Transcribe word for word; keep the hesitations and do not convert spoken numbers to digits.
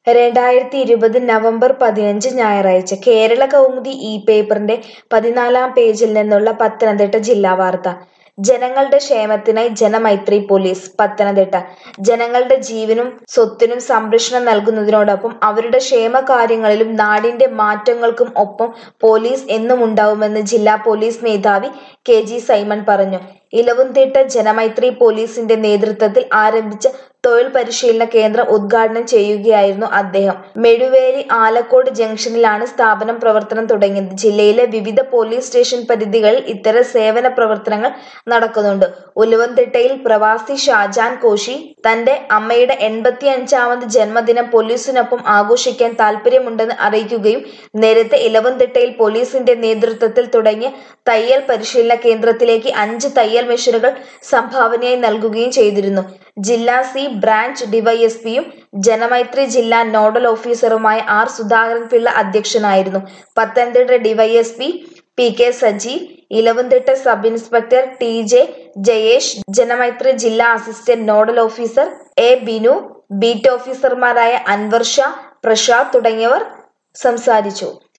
രണ്ടായിരത്തി ഇരുപത് നവംബർ പതിനഞ്ച് ഞായറാഴ്ച കേരള കൗമുദി ഇ പേപ്പറിന്റെ പതിനാലാം പേജിൽ നിന്നുള്ള പത്തനംതിട്ട ജില്ലാ വാർത്ത. ജനങ്ങളുടെ ക്ഷേമത്തിനായി ജനമൈത്രി പോലീസ്. പത്തനംതിട്ട ജനങ്ങളുടെ ജീവനും സ്വത്തിനും സംരക്ഷണം നൽകുന്നതിനോടൊപ്പം അവരുടെ ക്ഷേമകാര്യങ്ങളിലും നാടിന്റെ മാറ്റങ്ങൾക്കും ഒപ്പം പോലീസ് എന്നും ഉണ്ടാവുമെന്ന് ജില്ലാ പോലീസ് മേധാവി കെ ജി സൈമൺ പറഞ്ഞു. ഇലവുംതിട്ട ജനമൈത്രി പോലീസിന്റെ നേതൃത്വത്തിൽ ആരംഭിച്ച തൊഴിൽ പരിശീലന കേന്ദ്രം ഉദ്ഘാടനം ചെയ്യുകയായിരുന്നു അദ്ദേഹം. മെഴുവേലി ആലക്കോട് ജംഗ്ഷനിലാണ് സ്ഥാപനം പ്രവർത്തനം തുടങ്ങിയത്. ജില്ലയിലെ വിവിധ പോലീസ് സ്റ്റേഷൻ പരിധികളിൽ ഇത്തരം സേവന പ്രവർത്തനങ്ങൾ നടക്കുന്നുണ്ട്. ഉലവംതിട്ടയിൽ പ്രവാസി ഷാജാൻ കോശി തന്റെ അമ്മയുടെ എൺപത്തിയഞ്ചാമത് ജന്മദിനം പോലീസിനൊപ്പം ആഘോഷിക്കാൻ താൽപര്യമുണ്ടെന്ന് അറിയിക്കുകയും നേരത്തെ ഇലവുംതിട്ടയിൽ പോലീസിന്റെ നേതൃത്വത്തിൽ തുടങ്ങിയ തയ്യൽ പരിശീലന കേന്ദ്രത്തിലേക്ക് അഞ്ച് തയ്യൽ മെഷീനുകൾ സംഭാവനയായി നൽകുകയും ചെയ്തിരുന്നു. ജില്ലാ സി ബ്രാഞ്ച് ഡിവൈഎസ്പിയും ജനമൈത്രി ജില്ലാ നോഡൽ ഓഫീസറുമായ ആർ സുധാകരൻ പിള്ള അധ്യക്ഷനായിരുന്നു. Pathanamthitta DYSP P K Sajeev, Elavumthitta sub inspector T J Jayesh, Janamaithri ജില്ലാ assistant nodal officer A Binu, beat ഓഫീസർമാരായ അൻവർ ഷാ, പ്രസാദ് തുടങ്ങിയവർ സംസാരിച്ചു.